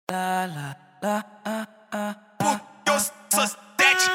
La, la, la, Porque eu sou sete.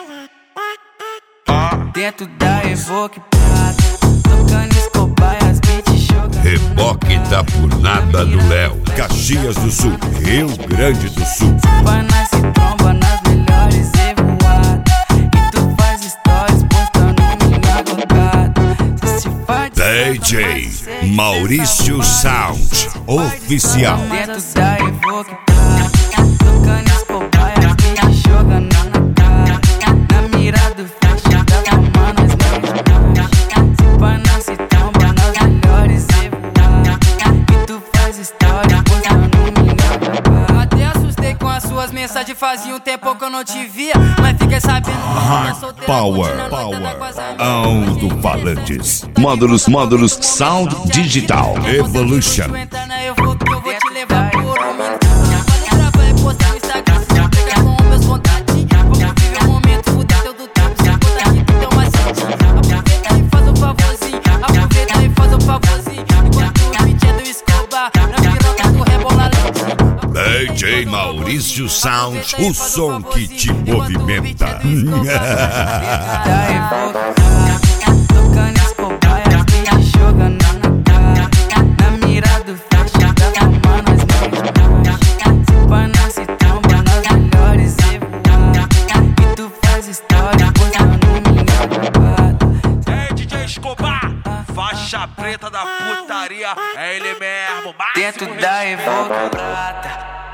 Dentro da Evoque Prata, tocando Escobar e as beats jogando. Reboque da Punada do Léo, Caxias do Sul, Rio Grande do Sul. Pana se tromba nas melhores revoadas. E tu faz stories postando minha gongada. Se faz DJ Maurício Sound Oficial. dentro da Evoque Prata, tocando Escobar e as beats jogando na cara. Na mira do flash da fama nós mais. Se pana se tromba nas melhores revoadas. E tu faz stories postando minha gongada. Até assustei com as suas mensagens, fazia um tempo que eu não te via. Mas fiquei sabendo que você tá solteira, Power, curtindo a noite com as amigas. Alto-falantes, módulos Sound Digital Evolution. Tu entra na Evoque, eu vou te levar por um minuto. Pode gravar e postar no Instagram, se pegar com meus contatinhos. Vamos viver o momento, fuder teu do tempo. Se botar aqui, tu tem uma setinha. Aproveita e faz um favorzinho, aproveita e faz um favorzinho. Enquanto o beat é do Escobar, na piroca do rebola lente. DJ Maurício Sound, o som que te movimenta. Da Evoque Prata, tocando Escobar e as beats jogando na cara. Na mira do flash da fama nós mais. Se pana se tromba nas melhores revoadas. E tu faz história postando minha gongada. É DJ Escobar, faixa preta da putaria. É ele mesmo, Dentro da Evoque Prata.